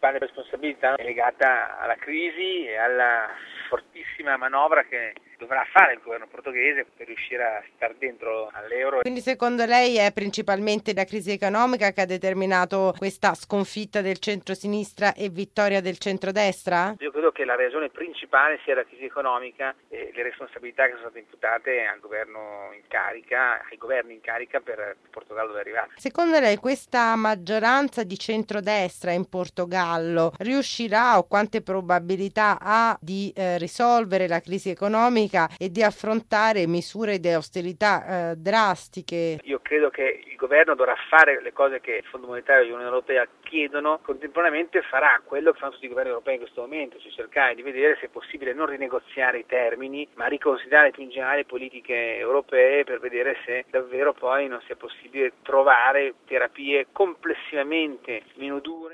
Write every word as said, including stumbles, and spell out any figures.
principale responsabilità è legata alla crisi e alla fortissima manovra che dovrà fare il governo portoghese per riuscire a star dentro all'euro. Quindi secondo lei è principalmente la crisi economica che ha determinato questa sconfitta del centro-sinistra e vittoria del centrodestra? Io credo che la ragione principale sia la crisi economica e le responsabilità che sono state imputate al governo in carica, ai governi in carica per il Portogallo dove è arrivato. Secondo lei questa maggioranza di centrodestra in Portogallo riuscirà o quante probabilità ha di eh, risolvere la crisi economica e di affrontare misure di austerità eh, drastiche? Io credo che il governo dovrà fare le cose che il Fondo Monetario e l'Unione Europea chiedono, contemporaneamente farà quello che fanno tutti i governi europei in questo momento, cioè cercare di vedere se è possibile non rinegoziare i termini, ma riconsiderare più in generale le politiche europee per vedere se davvero poi non sia possibile trovare terapie complessivamente meno dure.